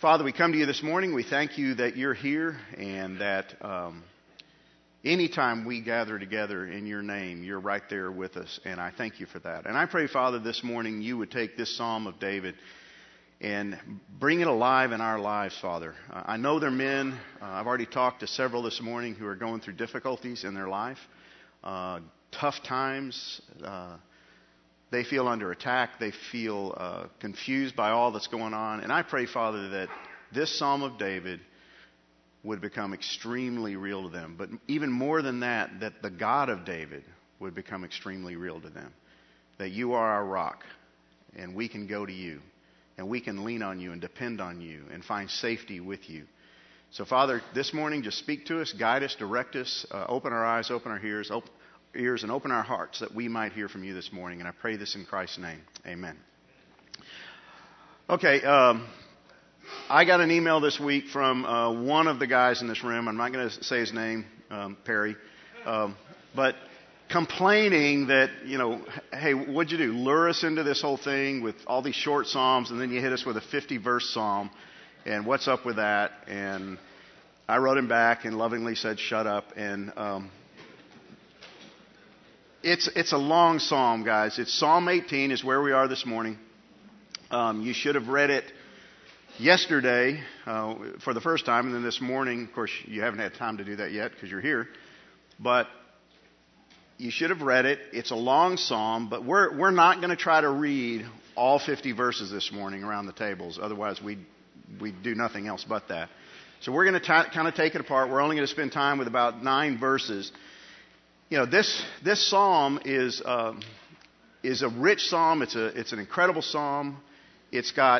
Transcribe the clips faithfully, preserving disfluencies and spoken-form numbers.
Father, we come to you this morning. We thank you that you're here and that um, anytime we gather together in your name, you're right there with us. And I thank you for that. And I pray, Father, this morning you would take this Psalm of David and bring it alive in our lives, Father. Uh, I know they're men. Uh, I've already talked to several this morning who are going through difficulties in their life, uh, tough times. Uh, they feel under attack. They feel uh, confused by all that's going on. And I pray, Father, that this Psalm of David would become extremely real to them. But even more than that, that the God of David would become extremely real to them. That you are our rock, and we can go to you. And we can lean on you and depend on you and find safety with you. So, Father, this morning, just speak to us, guide us, direct us, uh, open our eyes, open our ears, open, ears, and open our hearts that we might hear from you this morning. And I pray this in Christ's name. Amen. Okay, um, I got an email this week from uh, one of the guys in this room. I'm not going to say his name, um, Perry, um, but complaining that, you know, hey, what'd you do? Lure us into this whole thing with all these short psalms, and then you hit us with a fifty-verse psalm, and what's up with that? And I wrote him back and lovingly said, shut up. And um, it's it's a long psalm, guys. It's Psalm eighteen is where we are this morning. Um, you should have read it yesterday uh, for the first time, and then this morning. Of course, you haven't had time to do that yet because you're here, but you should have read it. It's a long psalm, but we're we're not going to try to read all fifty verses this morning around the tables. Otherwise, we we do nothing else but that. So we're going to kind of take it apart. We're only going to spend time with about nine verses. You know, this this psalm is um, is a rich psalm. It's a it's an incredible psalm. It's got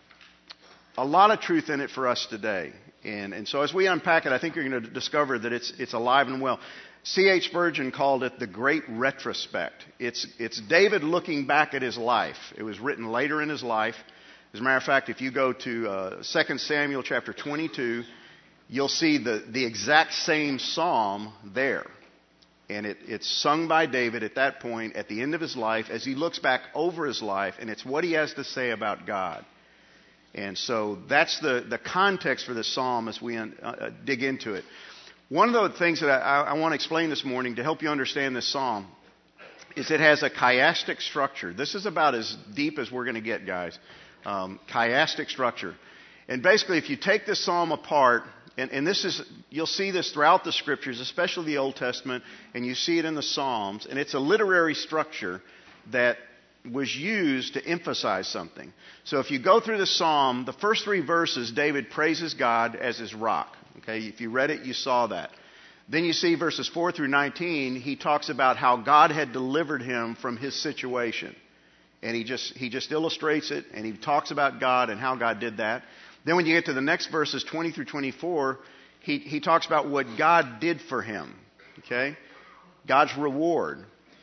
a lot of truth in it for us today. And and so as we unpack it, I think you're going to discover that it's it's alive and well. C H Spurgeon called it the great retrospect. It's it's David looking back at his life. It was written later in his life. As a matter of fact, if you go to uh, Second Samuel chapter twenty-two, you'll see the, the exact same psalm there. And it, it's sung by David at that point, at the end of his life, as he looks back over his life, and it's what he has to say about God. And so that's the, the context for this psalm as we uh, dig into it. One of the things that I, I want to explain this morning to help you understand this psalm is it has a chiastic structure. This is about as deep as we're going to get, guys. Um, chiastic structure. And basically, if you take this psalm apart, and, and this is, you'll see this throughout the scriptures, especially the Old Testament, and you see it in the Psalms, and it's a literary structure that was used to emphasize something. So if you go through the psalm, the first three verses, David praises God as his rock. Okay, if you read it, you saw that. Then you see verses four through nineteen, he talks about how God had delivered him from his situation. And he just he just illustrates it, and he talks about God and how God did that. Then when you get to the next verses, twenty through twenty-four, he, he talks about what God did for him. Okay? God's reward.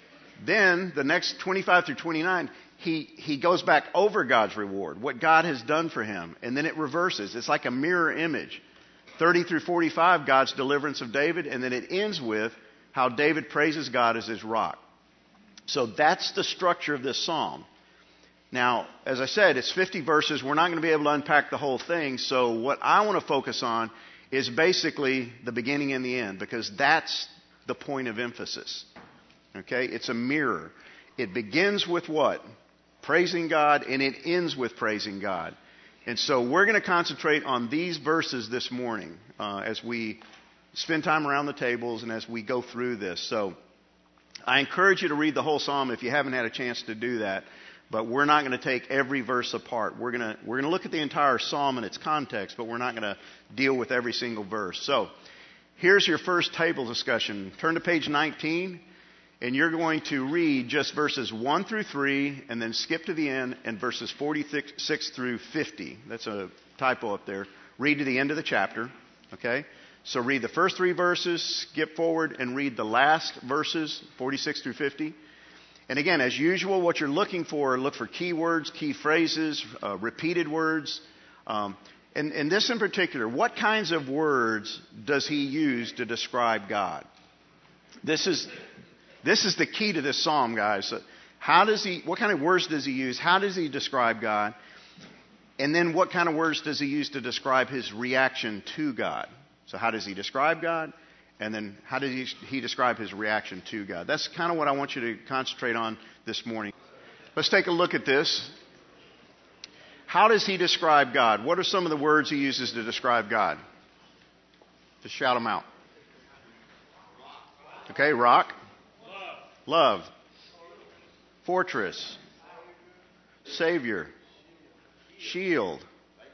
Then the next twenty-five through twenty-nine, he, he goes back over God's reward, what God has done for him. And then it reverses. It's like a mirror image. thirty through forty-five, God's deliverance of David, and then it ends with how David praises God as his rock. So that's the structure of this psalm. Now, as I said, it's fifty verses. We're not going to be able to unpack the whole thing. So what I want to focus on is basically the beginning and the end, because that's the point of emphasis. Okay? It's a mirror. It begins with what? Praising God, and it ends with praising God. And so we're going to concentrate on these verses this morning uh, as we spend time around the tables and as we go through this. So I encourage you to read the whole psalm if you haven't had a chance to do that. But we're not going to take every verse apart. We're going to we're going to look at the entire psalm in its context, but we're not going to deal with every single verse. So here's your first table discussion. Turn to page nineteen, and you're going to read just verses one through three, and then skip to the end, and verses forty-six through fifty. That's a typo up there. Read to the end of the chapter. Okay? So read the first three verses, skip forward, and read the last verses, forty-six through fifty. And again, as usual, what you're looking for, look for key words, key phrases, uh, repeated words. Um, and, and this in particular, what kinds of words does he use to describe God? This is this is the key to this psalm, guys. How does he? What kind of words does he use? How does he describe God? And then what kind of words does he use to describe his reaction to God? So how does he describe God? And then how does he, he describe his reaction to God? That's kind of what I want you to concentrate on this morning. Let's take a look at this. How does he describe God? What are some of the words he uses to describe God? Just shout them out. Okay, rock. Love. Fortress. Savior. Shield.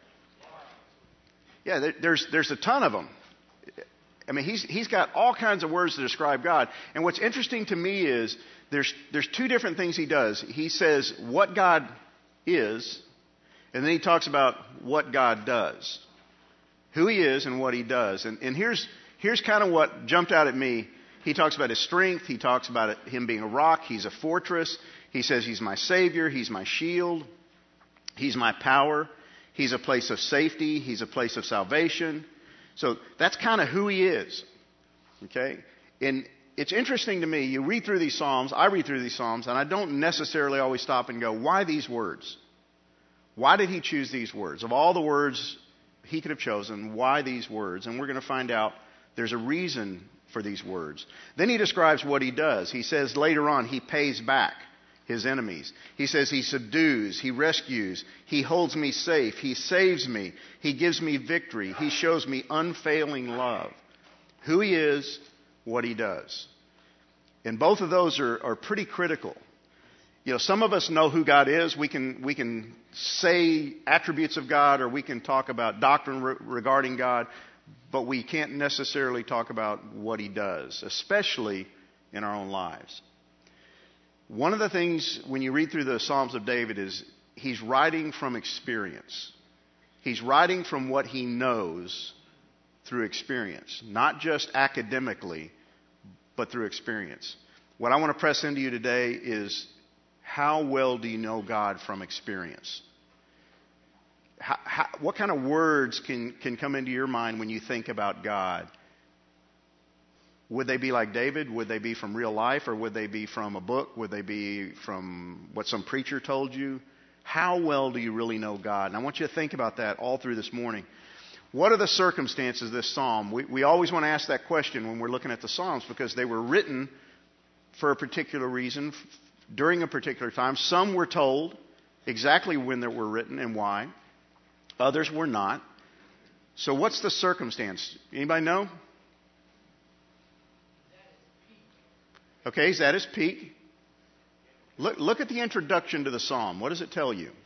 Yeah, there's there's a ton of them. I mean, he's he's got all kinds of words to describe God. And what's interesting to me is there's there's two different things he does. He says what God is, and then he talks about what God does. Who he is and what he does. And and here's here's kind of what jumped out at me. He talks about his strength. He talks about it, him being a rock. He's a fortress. He says he's my Savior. He's my shield. He's my power. He's a place of safety. He's a place of salvation. So that's kind of who he is. Okay? And it's interesting to me, you read through these Psalms, I read through these Psalms, and I don't necessarily always stop and go, why these words? Why did he choose these words? Of all the words he could have chosen, why these words? And we're going to find out there's a reason for these words. Then he describes what he does. He says later on, he pays back his enemies. He says he subdues, he rescues, he holds me safe, he saves me, he gives me victory, he shows me unfailing love. Who he is, what he does. And both of those are, are pretty critical. You know, some of us know who God is. We can we can say attributes of God, or we can talk about doctrine re- regarding God, but we can't necessarily talk about what he does, especially in our own lives. One of the things when you read through the Psalms of David is he's writing from experience. He's writing from what he knows through experience, not just academically, but through experience. What I want to press into you today is, how well do you know God from experience? How, how, what kind of words can, can come into your mind when you think about God? Would they be like David? Would they be from real life? Or would they be from a book? Would they be from what some preacher told you? How well do you really know God? And I want you to think about that all through this morning. What are the circumstances of this psalm? We, we always want to ask that question when we're looking at the Psalms, because they were written for a particular reason, during a particular time. Some were told exactly when they were written and why. Others were not. So what's the circumstance? Anybody know? Okay, he's at his peak. Look, look at the introduction to the psalm. What does it tell you?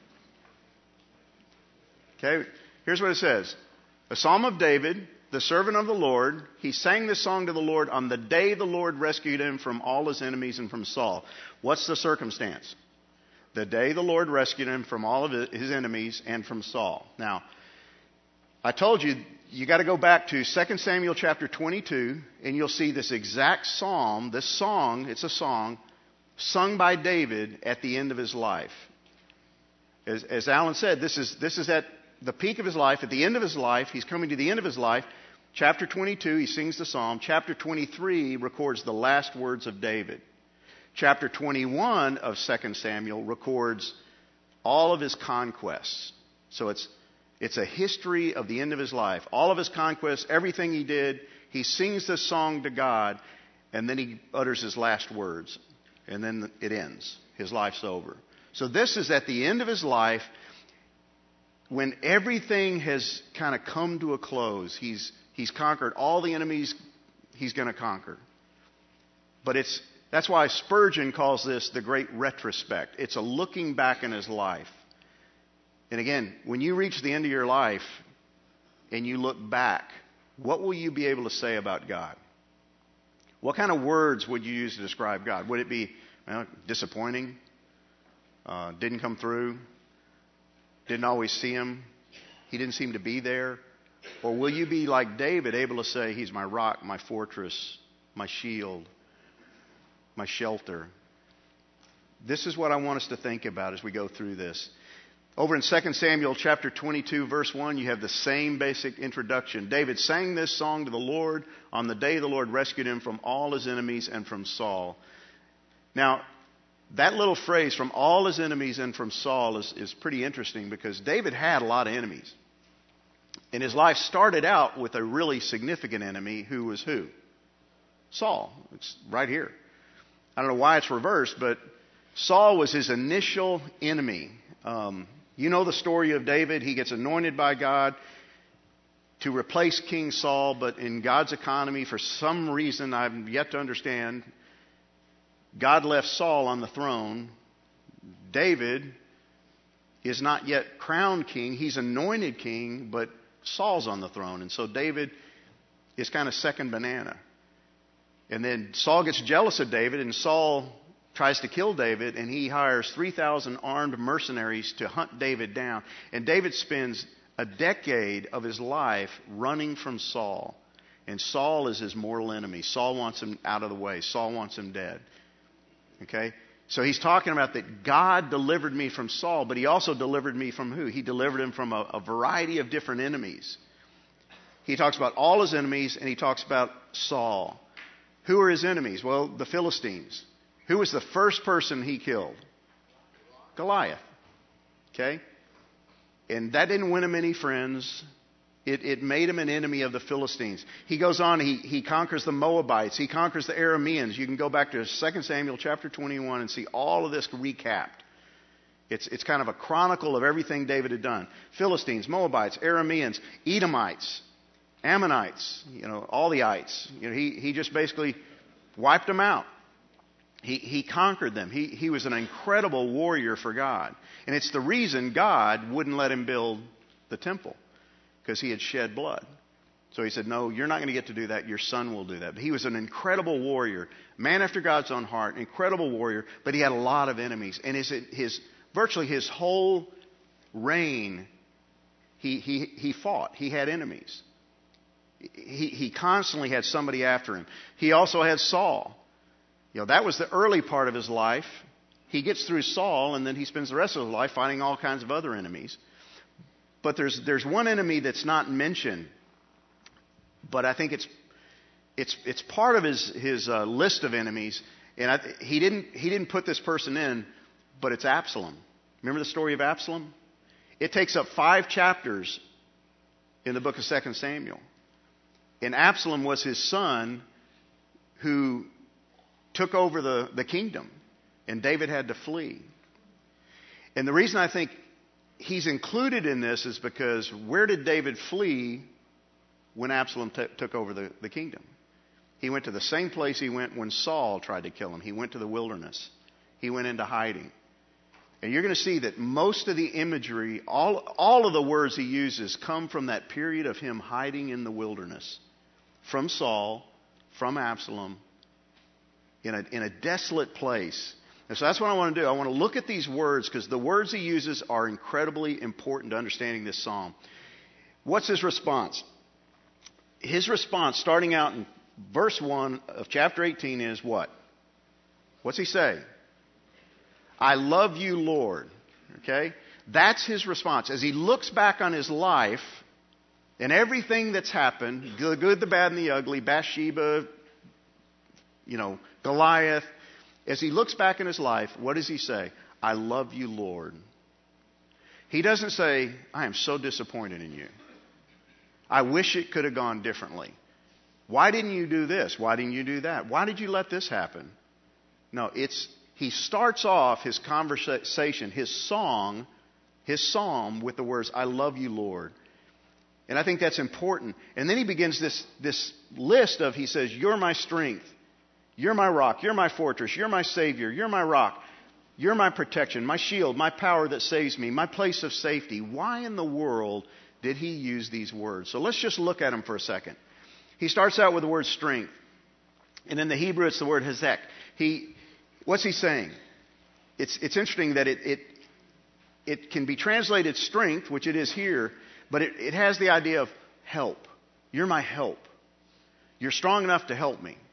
Okay, here's what it says. A psalm of David, the servant of the Lord. He sang this song to the Lord on the day the Lord rescued him from all his enemies and from Saul. What's the circumstance? The day the Lord rescued him from all of his enemies and from Saul. Now, I told you, you got to go back to Second Samuel chapter twenty-two, and you'll see this exact psalm, this song, it's a song, sung by David at the end of his life. As, as Alan said, this is, this is at the peak of his life, at the end of his life. He's coming to the end of his life. Chapter twenty-two, he sings the psalm. Chapter twenty-three records the last words of David. Chapter twenty-one of Second Samuel records all of his conquests. So it's It's a history of the end of his life. All of his conquests, everything he did, he sings this song to God, and then he utters his last words. And then it ends. His life's over. So this is at the end of his life, when everything has kind of come to a close. He's, he's conquered all the enemies he's going to conquer. But it's that's why Spurgeon calls this the great retrospect. It's a looking back in his life. And again, when you reach the end of your life and you look back, what will you be able to say about God? What kind of words would you use to describe God? Would it be well, disappointing? Uh, didn't come through? Didn't always see him? He didn't seem to be there? Or will you be like David, able to say, he's my rock, my fortress, my shield, my shelter? This is what I want us to think about as we go through this. Over in Second Samuel chapter twenty-two, verse one, you have the same basic introduction. David sang this song to the Lord on the day the Lord rescued him from all his enemies and from Saul. Now, that little phrase, from all his enemies and from Saul, is, is pretty interesting because David had a lot of enemies. And his life started out with a really significant enemy who was who? Saul. It's right here. I don't know why it's reversed, but Saul was his initial enemy. Um, you know the story of David. He gets anointed by God to replace King Saul, but in God's economy, for some reason I've yet to understand, God left Saul on the throne. David is not yet crowned king. He's anointed king, but Saul's on the throne. And so David is kind of second banana. And then Saul gets jealous of David, and Saul tries to kill David, and he hires three thousand armed mercenaries to hunt David down. And David spends a decade of his life running from Saul. And Saul is his mortal enemy. Saul wants him out of the way. Saul wants him dead. Okay? So he's talking about that God delivered me from Saul, but he also delivered me from who? He delivered him from a, a variety of different enemies. He talks about all his enemies, and he talks about Saul. Who are his enemies? Well, the Philistines. Who was the first person he killed? Goliath. Okay? And that didn't win him any friends. It, it made him an enemy of the Philistines. He goes on, he, he conquers the Moabites. He conquers the Arameans. You can go back to Second Samuel chapter twenty-one and see all of this recapped. It's, it's kind of a chronicle of everything David had done. Philistines, Moabites, Arameans, Edomites, Ammonites, you know, all the ites. You know, he, he just basically wiped them out. He, he conquered them. He, he was an incredible warrior for God. And it's the reason God wouldn't let him build the temple, because he had shed blood. So he said, no, you're not going to get to do that. Your son will do that. But he was an incredible warrior, man after God's own heart, incredible warrior, but he had a lot of enemies. And his, his virtually his whole reign, he, he, he fought. He had enemies. He, he constantly had somebody after him. He also had Saul. You know, that was the early part of his life. He gets through Saul, and then he spends the rest of his life fighting all kinds of other enemies. But there's there's one enemy that's not mentioned, but I think it's it's it's part of his his uh, list of enemies, and I, he didn't he didn't put this person in, but it's Absalom. Remember the story of Absalom? It takes up five chapters in the book of Second Samuel, and Absalom was his son who took over the, the kingdom, and David had to flee. And the reason I think he's included in this is because where did David flee when Absalom t- took over the, the kingdom? He went to the same place he went when Saul tried to kill him. He went to the wilderness. He went into hiding. And you're going to see that most of the imagery, all, all of the words he uses come from that period of him hiding in the wilderness. From Saul, from Absalom, in a, in a desolate place. And so that's what I want to do. I want to look at these words because the words he uses are incredibly important to understanding this psalm. What's his response? His response, starting out in verse one of chapter eighteen, is what? What's he say? I love you, Lord. Okay? That's his response. As he looks back on his life and everything that's happened, the good, the bad, and the ugly, Bathsheba, you know, Goliath. As he looks back in his life, what does he say? I love you, Lord. He doesn't say, I am so disappointed in you. I wish it could have gone differently. Why didn't you do this? Why didn't you do that? Why did you let this happen? No, it's he starts off his conversation, his song, his psalm with the words, I love you, Lord. And I think that's important. And then he begins this, this list of, he says, you're my strength. You're my rock. You're my fortress. You're my Savior. You're my rock. You're my protection, my shield, my power that saves me, my place of safety. Why in the world did he use these words? So let's just look at them for a second. He starts out with the word strength. And in the Hebrew, it's the word hezek. He, what's he saying? It's, it's interesting that it, it, it can be translated strength, which it is here, but it, it has the idea of help. You're my help. You're strong enough to help me.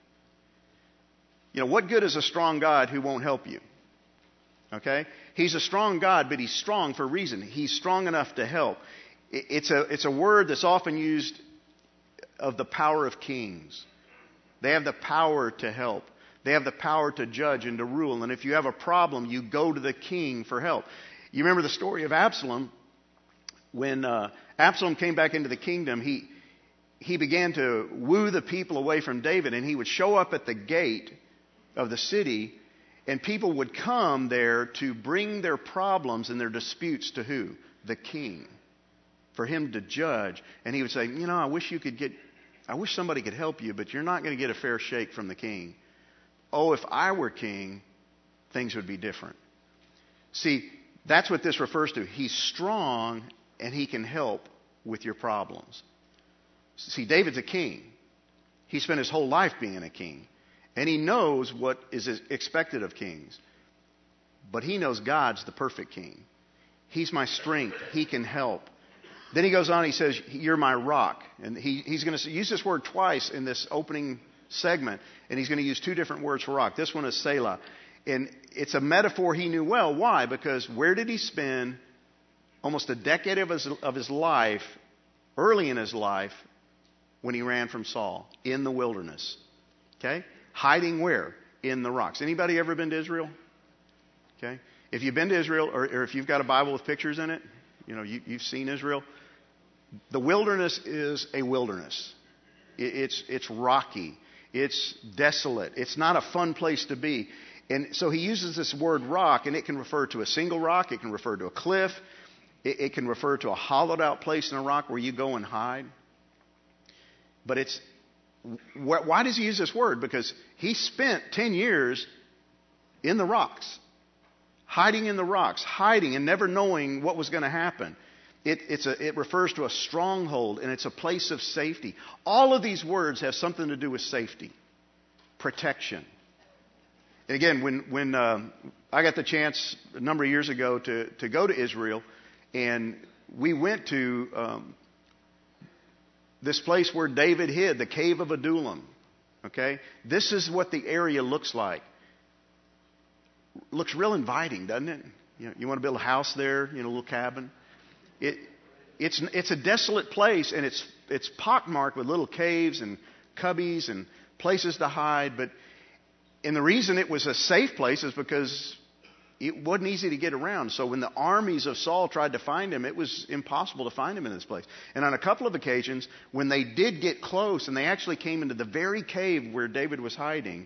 You know, what good is a strong God who won't help you? Okay? He's a strong God, but he's strong for a reason. He's strong enough to help. It's a, it's a word that's often used of the power of kings. They have the power to help. They have the power to judge and to rule. And if you have a problem, you go to the king for help. You remember the story of Absalom? When uh, Absalom came back into the kingdom, he, he began to woo the people away from David. And he would show up at the gate of the city, and people would come there to bring their problems and their disputes to who? The king. For him to judge. And he would say, you know, I wish you could get, I wish somebody could help you, but you're not going to get a fair shake from the king. Oh, if I were king, things would be different. See, that's what this refers to. He's strong and he can help with your problems. See, David's a king. He spent his whole life being a king. And he knows what is expected of kings. But he knows God's the perfect king. He's my strength. He can help. Then he goes on, he says, you're my rock. And he, he's going to use this word twice in this opening segment. And he's going to use two different words for rock. This one is Selah. And it's a metaphor he knew well. Why? Because where did he spend almost a decade of his, of his life, early in his life, when he ran from Saul? In the wilderness. Okay? Hiding where? In the rocks. Anybody ever been to Israel? Okay? If you've been to Israel, or, or if you've got a Bible with pictures in it, you know, you, you've seen Israel. The wilderness is a wilderness. It, it's, it's rocky. It's desolate. It's not a fun place to be. And so he uses this word rock, and it can refer to a single rock. It can refer to a cliff. It, it can refer to a hollowed out place in a rock where you go and hide. But it's, wh- why does he use this word? Because he spent ten years in the rocks. Hiding in the rocks, hiding and never knowing what was going to happen. It, it's a, it refers to a stronghold, and it's a place of safety. All of these words have something to do with safety, protection. And again, when, when uh, I got the chance a number of years ago to, to go to Israel, and we went to um, this place where David hid, the cave of Adullam. Okay? This is what the area looks like. Looks real inviting, doesn't it? You know, you want to build a house there, you know, a little cabin. It, it's it's a desolate place, and it's it's pockmarked with little caves and cubbies and places to hide. But and the reason it was a safe place is because it wasn't easy to get around. So when the armies of Saul tried to find him, it was impossible to find him in this place. And on a couple of occasions, when they did get close, and they actually came into the very cave where David was hiding.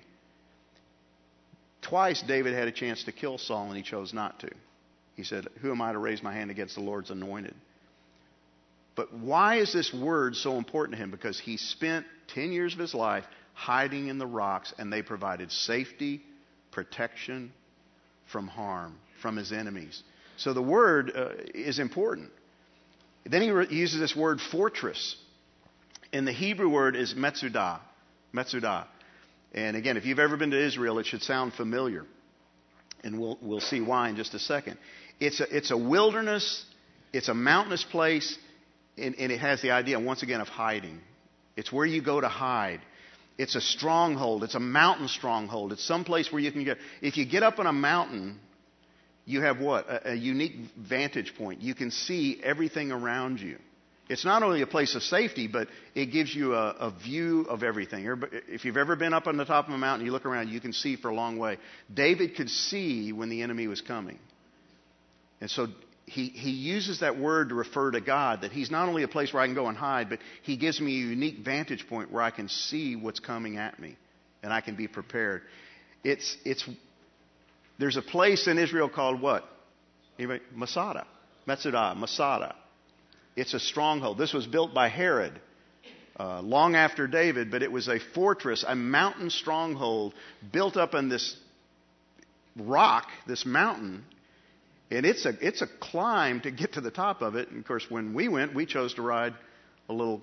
Twice David had a chance to kill Saul, and he chose not to. He said, who am I to raise my hand against the Lord's anointed? But why is this word so important to him? Because he spent ten years of his life hiding in the rocks, and they provided safety, protection from harm, from his enemies. So the word uh, is important. Then he re- uses this word fortress. And the Hebrew word is metzudah. Metzudah. And again, if you've ever been to Israel, it should sound familiar. And we'll we'll see why in just a second. It's a, it's a wilderness. It's a mountainous place. And, and it has the idea, once again, of hiding. It's where you go to hide. It's a stronghold. It's a mountain stronghold. It's some place where you can get. If you get up on a mountain, you have what? A, a unique vantage point. You can see everything around you. It's not only a place of safety, but it gives you a, a view of everything. If you've ever been up on the top of a mountain, you look around, you can see for a long way. David could see when the enemy was coming. And so he, he uses that word to refer to God, that he's not only a place where I can go and hide, but he gives me a unique vantage point where I can see what's coming at me, and I can be prepared. It's, it's, there's a place in Israel called what? Anybody? Masada. Metzudah, Masada. It's a stronghold. This was built by Herod uh, long after David, but it was a fortress, a mountain stronghold built up on this rock, this mountain. And it's a it's a climb to get to the top of it. And of course, when we went, we chose to ride a little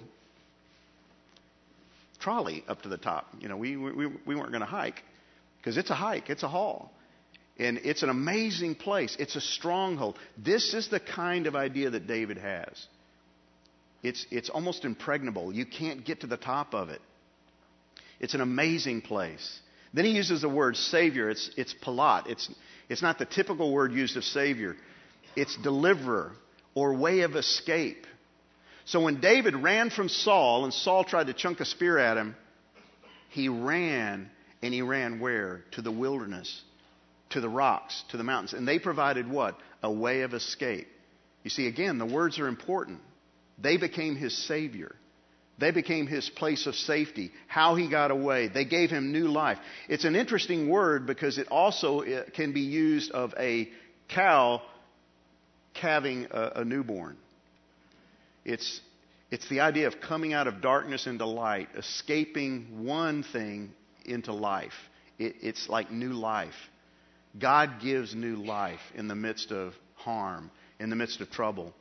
trolley up to the top. You know, we we, we weren't going to hike because it's a hike. It's a haul. And it's an amazing place. It's a stronghold. This is the kind of idea that David has. It's it's almost impregnable. You can't get to the top of it. It's an amazing place. Then he uses the word Savior. It's it's palat. It's it's not the typical word used of Savior. It's deliverer or way of escape. So when David ran from Saul and Saul tried to chunk a spear at him, he ran And he ran where? To the wilderness, to the rocks, to the mountains. And they provided what? A way of escape. You see, again, the words are important. They became his Savior. They became his place of safety, how he got away. They gave him new life. It's an interesting word because it also can be used of a cow calving a, a newborn. It's, it's the idea of coming out of darkness into light, escaping one thing into life. It, it's like new life. God gives new life in the midst of harm, in the midst of trouble.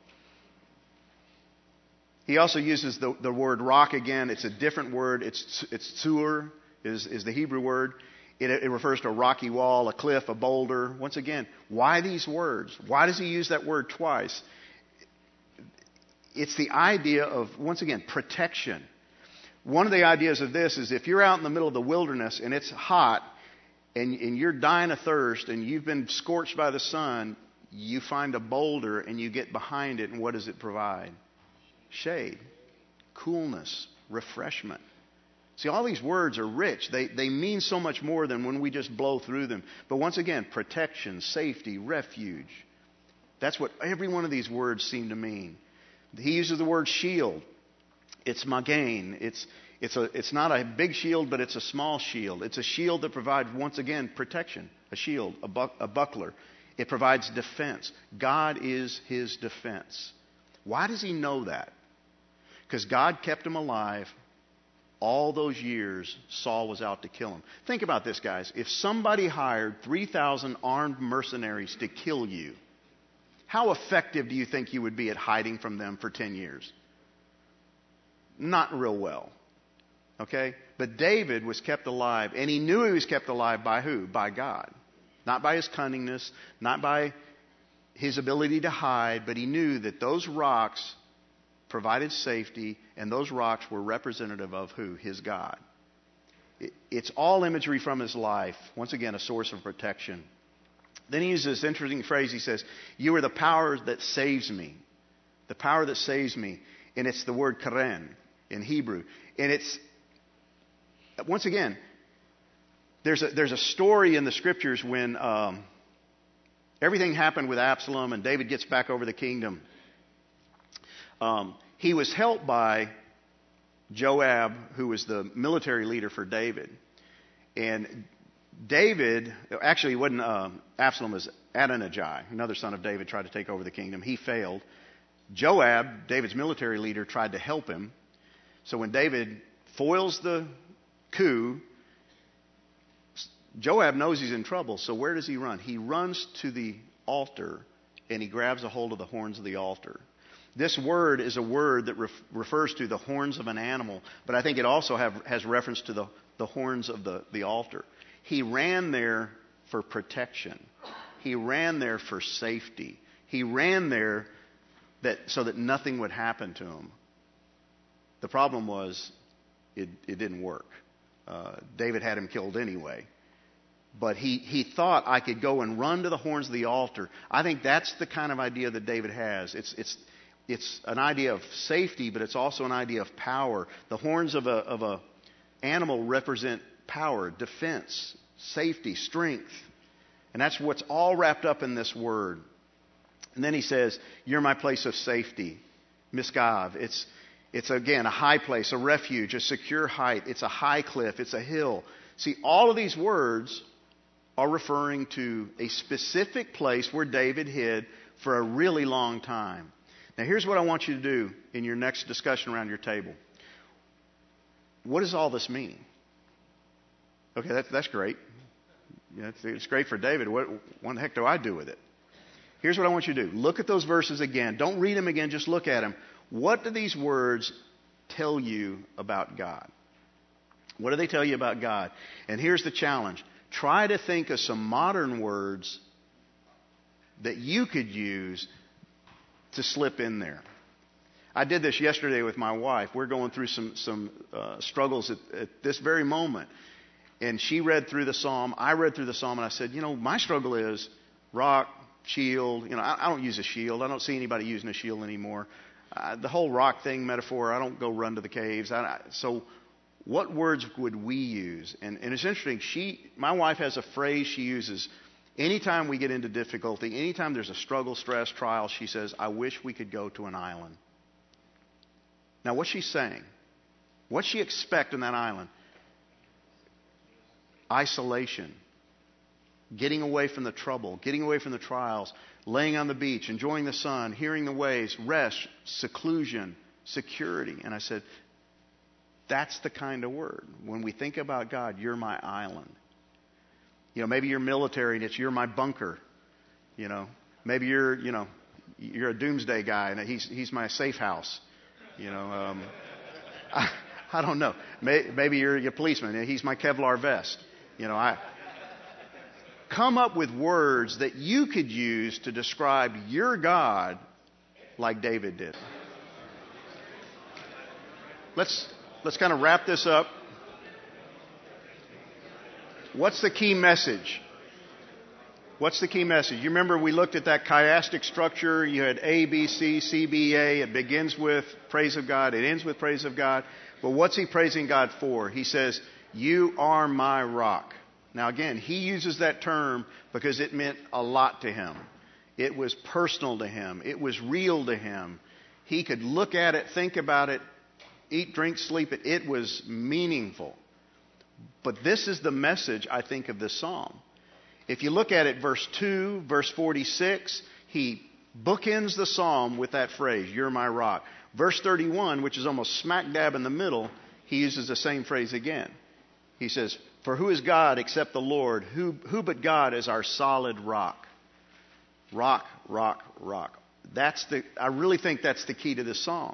He also uses the, the word rock again. It's a different word. It's, it's tsur is, is the Hebrew word. It, it refers to a rocky wall, a cliff, a boulder. Once again, why these words? Why does he use that word twice? It's the idea of, once again, protection. One of the ideas of this is if you're out in the middle of the wilderness and it's hot and, and you're dying of thirst and you've been scorched by the sun, you find a boulder and you get behind it, and what does it provide? Shade, coolness, refreshment. See, all these words are rich. They, they mean so much more than when we just blow through them. But once again, protection, safety, refuge. That's what every one of these words seem to mean. He uses the word shield. It's magen. It's, it's, a, it's not a big shield, but it's a small shield. It's a shield that provides, once again, protection. A shield, a, buck, a buckler. It provides defense. God is his defense. Why does he know that? Because God kept him alive all those years Saul was out to kill him. Think about this, guys. If somebody hired three thousand armed mercenaries to kill you, how effective do you think you would be at hiding from them for ten years? Not real well. Okay? But David was kept alive, and he knew he was kept alive by who? By God. Not by his cunningness, not by his ability to hide, but he knew that those rocks provided safety, and those rocks were representative of who? His God. It's all imagery from his life. Once again, a source of protection. Then he uses this interesting phrase. He says, you are the power that saves me. The power that saves me. And it's the word karen in Hebrew. And it's, once again, there's a, there's a story in the scriptures when um, everything happened with Absalom and David gets back over the kingdom. Um, he was helped by Joab, who was the military leader for David. And David, actually, it wasn't uh, Absalom, was Adonijah, another son of David, tried to take over the kingdom. He failed. Joab, David's military leader, tried to help him. So when David foils the coup, Joab knows he's in trouble. So where does he run? He runs to the altar and he grabs a hold of the horns of the altar. This word is a word that ref- refers to the horns of an animal, but I think it also have, has reference to the, the horns of the, the altar. He ran there for protection. He ran there for safety. He ran there that so that nothing would happen to him. The problem was it, it didn't work. Uh, David had him killed anyway. But he, he thought, I could go and run to the horns of the altar. I think that's the kind of idea that David has. It's, it's, it's an idea of safety, but it's also an idea of power. The horns of a, of a animal represent power, defense, safety, strength. And that's what's all wrapped up in this word. And then he says, you're my place of safety. Miskav. It's, it's again, a high place, a refuge, a secure height. It's a high cliff. It's a hill. See, all of these words are referring to a specific place where David hid for a really long time. Now, here's what I want you to do in your next discussion around your table. What does all this mean? Okay, that's, that's great. You know, it's, it's great for David. What, what the heck do I do with it? Here's what I want you to do. Look at those verses again. Don't read them again. Just look at them. What do these words tell you about God? What do they tell you about God? And here's the challenge. Try to think of some modern words that you could use to slip in there. I did this yesterday with my wife. We're going through some, some uh, struggles at, at this very moment. And she read through the psalm. I read through the psalm. And I said, you know, my struggle is rock, shield. You know, I, I don't use a shield. I don't see anybody using a shield anymore. Uh, the whole rock thing metaphor, I don't go run to the caves. I, I, so what words would we use? And, and it's interesting. She, my wife has a phrase she uses anytime we get into difficulty, anytime there's a struggle, stress, trial. She says, "I wish we could go to an island." Now, what's she saying? What's she expect in that island? Isolation. Getting away from the trouble, getting away from the trials, laying on the beach, enjoying the sun, hearing the waves, rest, seclusion, security. And I said, that's the kind of word. When we think about God, you're my island. You know, maybe you're military and it's you're my bunker. You know, maybe you're, you know, you're a doomsday guy and he's he's my safe house. You know, um, I, I don't know. Maybe you're a policeman and he's my Kevlar vest. You know, I come up with words that you could use to describe your God like David did. Let's let's kind of wrap this up. What's the key message? What's the key message? You remember we looked at that chiastic structure. You had A, B, C, C, B, A. It begins with praise of God. It ends with praise of God. But what's he praising God for? He says, "You are my rock." Now again, he uses that term because it meant a lot to him. It was personal to him. It was real to him. He could look at it, think about it, eat, drink, sleep it. It was meaningful. But this is the message, I think, of this psalm. If you look at it, verse two, verse forty-six, he bookends the psalm with that phrase, "You're my rock." Verse thirty-one, which is almost smack dab in the middle, he uses the same phrase again. He says, "For who is God except the Lord? Who, who but God is our solid rock?" Rock, rock, rock. That's the, I really think that's the key to this psalm.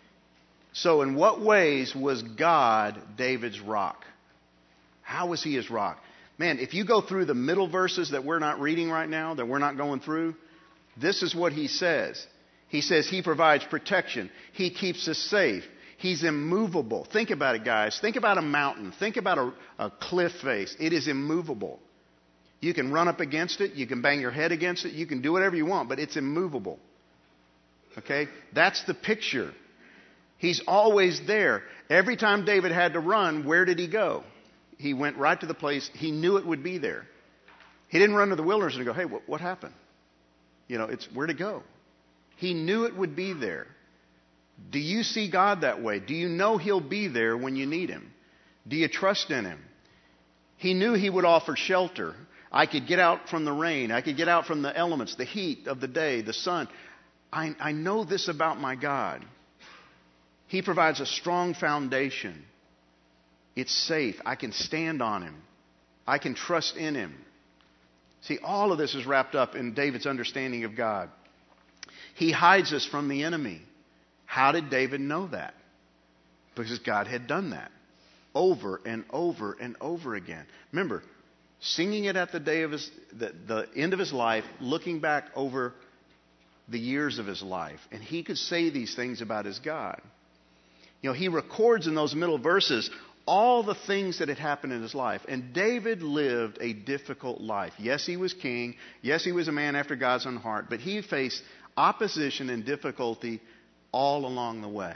So in what ways was God David's rock? How was he his rock? Man, if you go through the middle verses that we're not reading right now, that we're not going through, this is what he says. He says he provides protection. He keeps us safe. He's immovable. Think about it, guys. Think about a mountain. Think about a, a cliff face. It is immovable. You can run up against it. You can bang your head against it. You can do whatever you want, but it's immovable. Okay? That's the picture. He's always there. Every time David had to run, where did he go? He went right to the place. He knew it would be there. He didn't run to the wilderness and go, "Hey, what, what happened?" You know, it's where to go. He knew it would be there. Do you see God that way? Do you know he'll be there when you need him? Do you trust in him? He knew he would offer shelter. I could get out from the rain. I could get out from the elements, the heat of the day, the sun. I, I know this about my God. He provides a strong foundation. It's safe. I can stand on him. I can trust in him. See, all of this is wrapped up in David's understanding of God. He hides us from the enemy. How did David know that? Because God had done that over and over and over again. Remember, singing it at the day of his, the, the end of his life, looking back over the years of his life. And he could say these things about his God. You know, he records in those middle verses all the things that had happened in his life. And David lived a difficult life. Yes, he was king. Yes, he was a man after God's own heart. But he faced opposition and difficulty all along the way.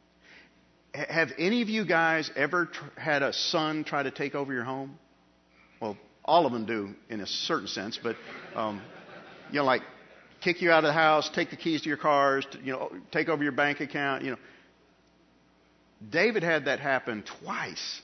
Have any of you guys ever tr- had a son try to take over your home? Well, all of them do in a certain sense. But, um, you know, like kick you out of the house, take the keys to your cars, you know, take over your bank account, you know. David had that happen twice.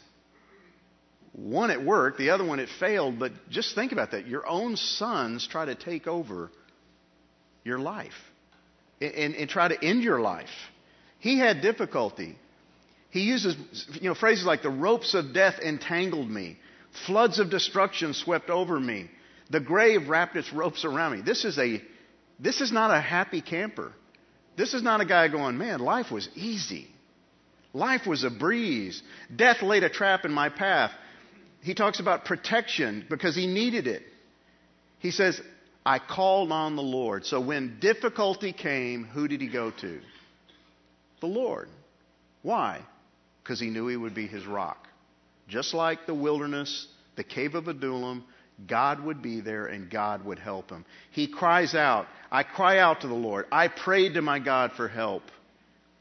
One it worked, the other one it failed. But just think about that. Your own sons try to take over your life and, and try to end your life. He had difficulty. He uses, you know, phrases like the ropes of death entangled me. Floods of destruction swept over me. The grave wrapped its ropes around me. This is a, this is not a happy camper. This is not a guy going, "Man, life was easy. Life was a breeze. Death laid a trap in my path." He talks about protection because he needed it. He says, "I called on the Lord." So when difficulty came, who did he go to? The Lord. Why? Because he knew he would be his rock. Just like the wilderness, the cave of Adullam, God would be there and God would help him. He cries out, "I cry out to the Lord. I prayed to my God for help."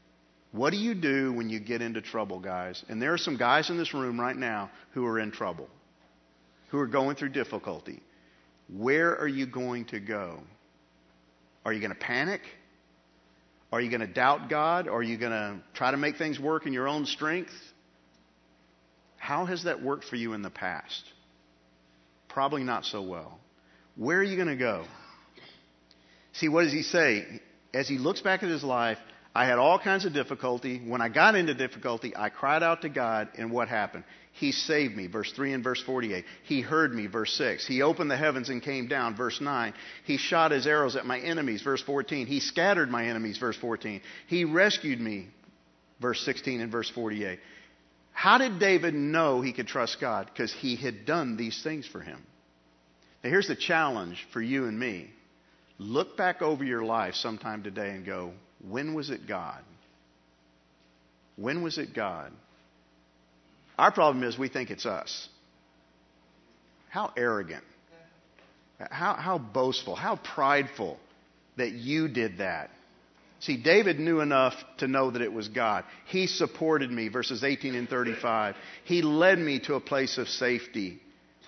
What do you do when you get into trouble, guys? And there are some guys in this room right now who are in trouble, who are going through difficulty. Where are you going to go? Are you going to panic? Are you going to doubt God? Are you going to try to make things work in your own strength? How has that worked for you in the past? Probably not so well. Where are you going to go? See, what does he say? As he looks back at his life, I had all kinds of difficulty. When I got into difficulty, I cried out to God, and what happened? He saved me, verse three and verse forty-eight. He heard me, verse six. He opened the heavens and came down, verse nine. He shot his arrows at my enemies, verse fourteen. He scattered my enemies, verse fourteen. He rescued me, verse sixteen and verse forty-eight. How did David know he could trust God? Because he had done these things for him. Now here's the challenge for you and me. Look back over your life sometime today and go, when was it God? When was it God? Our problem is we think it's us. How arrogant. How, how boastful. How prideful that you did that. See, David knew enough to know that it was God. He supported me, verses eighteen and thirty-five. He led me to a place of safety.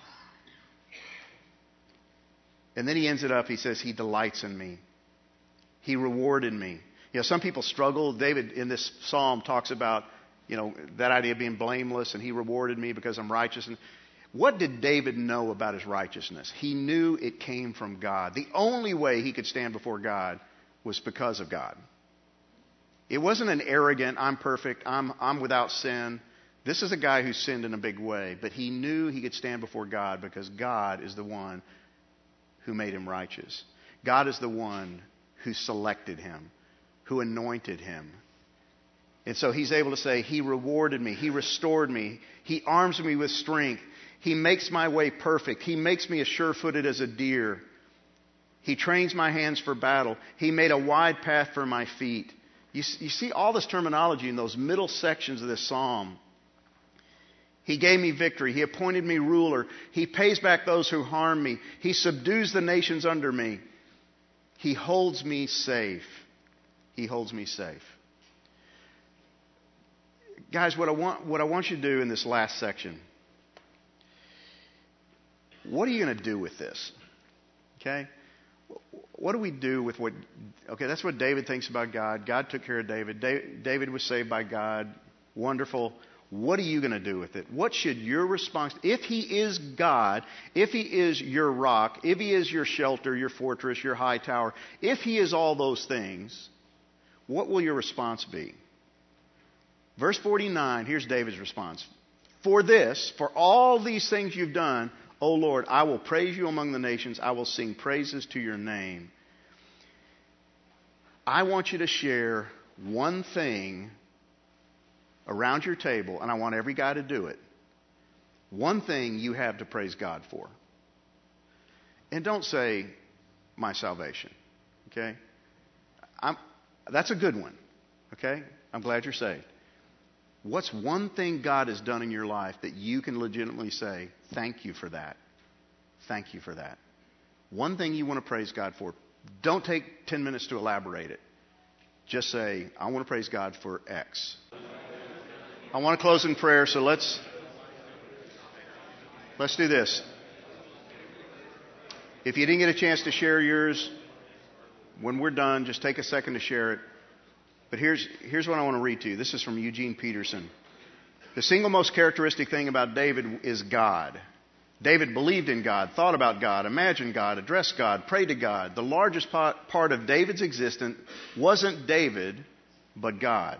And then he ends it up, he says, he delights in me. He rewarded me. You know, some people struggle. David in this psalm talks about, you know, that idea of being blameless, and he rewarded me because I'm righteous. And what did David know about his righteousness? He knew it came from God. The only way he could stand before God was because of God. It wasn't an arrogant, I'm perfect, I'm, I'm without sin. This is a guy who sinned in a big way, but he knew he could stand before God because God is the one who made him righteous. God is the one who selected him, who anointed him. And so he's able to say, he rewarded me, he restored me, he arms me with strength, he makes my way perfect, he makes me as sure-footed as a deer. He trains my hands for battle. He made a wide path for my feet. You, you see all this terminology in those middle sections of this psalm. He gave me victory. He appointed me ruler. He pays back those who harm me. He subdues the nations under me. He holds me safe. He holds me safe. Guys, what I want, what I want you to do in this last section, what are you going to do with this? Okay? What do we do with what... Okay, that's what David thinks about God. God took care of David. David was saved by God. Wonderful. What are you going to do with it? What should your response... If he is God, if he is your rock, if he is your shelter, your fortress, your high tower, if he is all those things, what will your response be? Verse forty-nine, here's David's response. For this, for all these things you've done, O Lord, I will praise you among the nations. I will sing praises to your name. I want you to share one thing around your table, and I want every guy to do it. One thing you have to praise God for. And don't say, my salvation. Okay? I'm, that's a good one. Okay? I'm glad you're saved. What's one thing God has done in your life that you can legitimately say, thank you for that? Thank you for that. One thing you want to praise God for. Don't take ten minutes to elaborate it. Just say, I want to praise God for X. I want to close in prayer, so let's let's do this. If you didn't get a chance to share yours, when we're done, just take a second to share it. But here's, here's what I want to read to you. This is from Eugene Peterson. The single most characteristic thing about David is God. David believed in God, thought about God, imagined God, addressed God, prayed to God. The largest part of David's existence wasn't David, but God.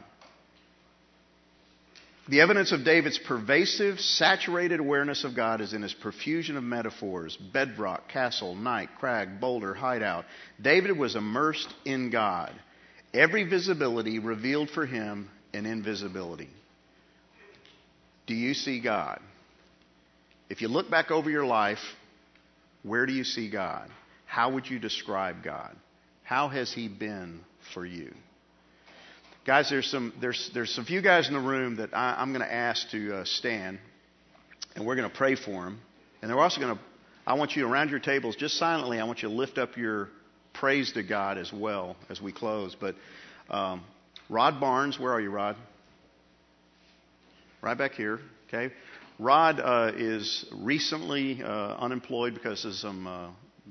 The evidence of David's pervasive, saturated awareness of God is in his profusion of metaphors: bedrock, castle, night, crag, boulder, hideout. David was immersed in God. Every visibility revealed for him an invisibility. Do you see God? If you look back over your life, where do you see God? How would you describe God? How has he been for you? Guys, there's some there's there's some few guys in the room that I, I'm going to ask to uh, stand, and we're going to pray for them. And they're also going to. I want you around your tables, just silently. I want you to lift up your praise to God as well as we close. But um, Rod Barnes, where are you, Rod? Right back here. Okay. Rod uh, is recently uh, unemployed because of some uh,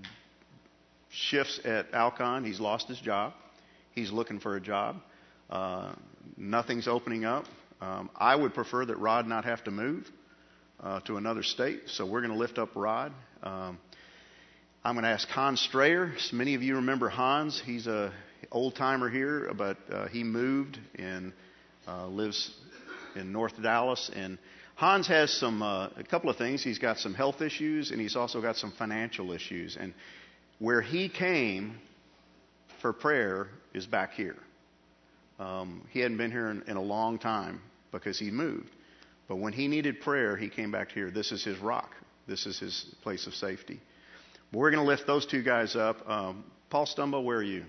shifts at Alcon. He's lost his job. He's looking for a job. Uh, nothing's opening up. Um, I would prefer that Rod not have to move uh, to another state, so we're going to lift up Rod. Um, I'm going to ask Hans Strayer. So many of you remember Hans. He's a old timer here, but uh, he moved and uh, lives in North Dallas. And Hans has some uh, a couple of things. He's got some health issues, and he's also got some financial issues. And where he came for prayer is back here. Um, he hadn't been here in, in a long time because he moved. But when he needed prayer, he came back here. This is his rock. This is his place of safety. But we're going to lift those two guys up. Um, Paul Stumbo, where are you?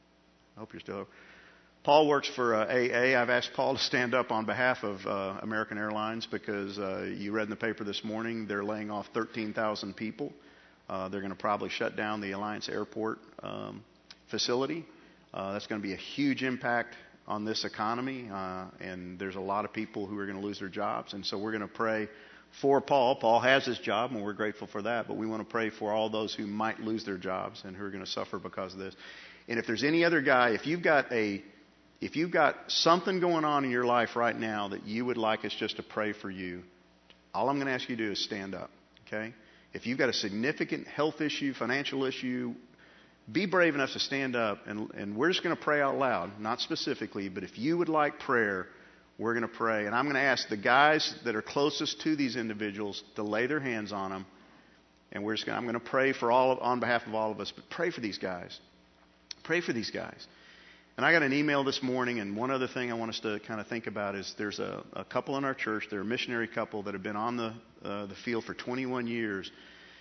I hope you're still up. Paul works for uh, A A. I've asked Paul to stand up on behalf of uh, American Airlines because uh, you read in the paper this morning they're laying off thirteen thousand people. Uh, they're going to probably shut down the Alliance Airport um, facility. Uh, that's going to be a huge impact on this economy, uh, and there's a lot of people who are going to lose their jobs. And so we're going to pray for Paul. Paul has his job, and we're grateful for that, but we want to pray for all those who might lose their jobs and who are going to suffer because of this. And if there's any other guy, if you've got a if you've got something going on in your life right now that you would like us just to pray for you, all I'm going to ask you to do is stand up, okay? If you've got a significant health issue, financial issue, be brave enough to stand up, and, and we're just going to pray out loud, not specifically, but if you would like prayer, we're going to pray. And I'm going to ask the guys that are closest to these individuals to lay their hands on them, and we're just going to, I'm going to pray for all of, on behalf of all of us, but pray for these guys. Pray for these guys. And I got an email this morning, and one other thing I want us to kind of think about is there's a, a couple in our church, they're a missionary couple that have been on the uh, the field for twenty-one years,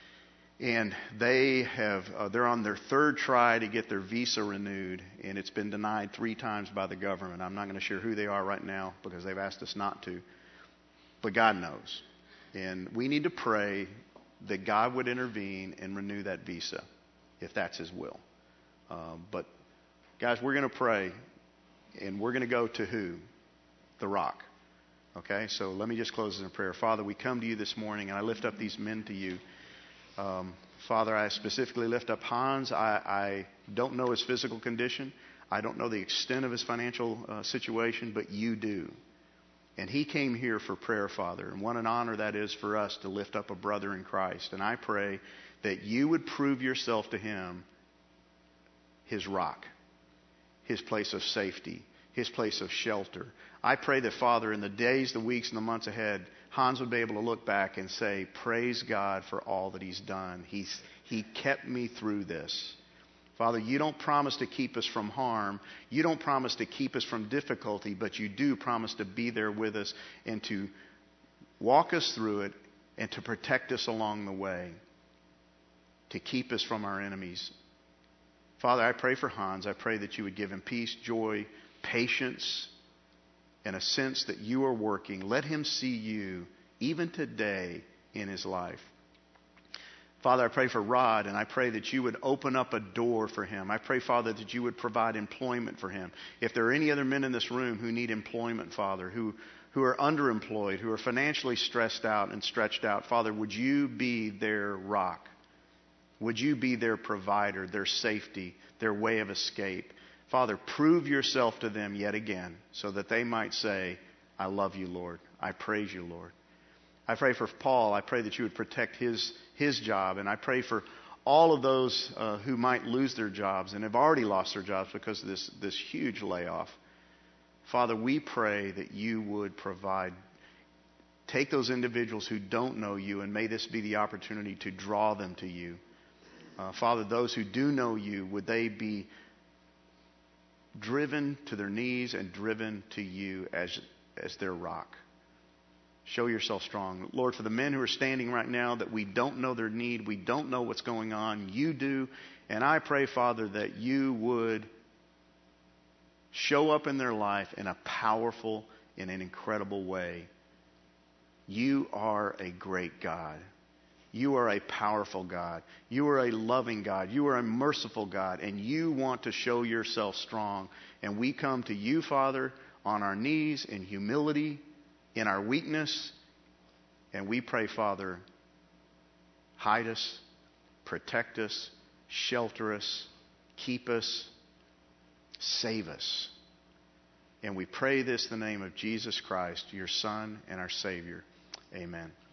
and they have uh, they're on their third try to get their visa renewed, and it's been denied three times by the government. I'm not going to share who they are right now because they've asked us not to, but God knows, and we need to pray that God would intervene and renew that visa if that's His will. Uh, but guys, we're going to pray, and we're going to go to who? The Rock. Okay, so let me just close in a prayer. Father, we come to you this morning, and I lift up these men to you. Um, Father, I specifically lift up Hans. I, I don't know his physical condition. I don't know the extent of his financial uh, situation, but you do. And he came here for prayer, Father, and what an honor that is for us to lift up a brother in Christ. And I pray that you would prove yourself to him his rock, his place of safety, his place of shelter. I pray that, Father, in the days, the weeks, and the months ahead, Hans would be able to look back and say, praise God for all that he's done. He's, he kept me through this. Father, you don't promise to keep us from harm. You don't promise to keep us from difficulty, but you do promise to be there with us and to walk us through it and to protect us along the way, to keep us from our enemies. Father, I pray for Hans. I pray that you would give him peace, joy, patience, and a sense that you are working. Let him see you even today in his life. Father, I pray for Rod, and I pray that you would open up a door for him. I pray, Father, that you would provide employment for him. If there are any other men in this room who need employment, Father, who, who are underemployed, who are financially stressed out and stretched out, Father, would you be their rock? Would you be their provider, their safety, their way of escape? Father, prove yourself to them yet again so that they might say, I love you, Lord. I praise you, Lord. I pray for Paul. I pray that you would protect his, his job. And I pray for all of those uh, who might lose their jobs and have already lost their jobs because of this, this huge layoff. Father, we pray that you would provide. Take those individuals who don't know you, and may this be the opportunity to draw them to you. Uh, Father, those who do know you, would they be driven to their knees and driven to you as, as their rock? Show yourself strong. Lord, for the men who are standing right now that we don't know their need, we don't know what's going on, you do. And I pray, Father, that you would show up in their life in a powerful, in an incredible way. You are a great God. You are a powerful God. You are a loving God. You are a merciful God. And you want to show yourself strong. And we come to you, Father, on our knees in humility, in our weakness. And we pray, Father, hide us, protect us, shelter us, keep us, save us. And we pray this in the name of Jesus Christ, your Son and our Savior. Amen.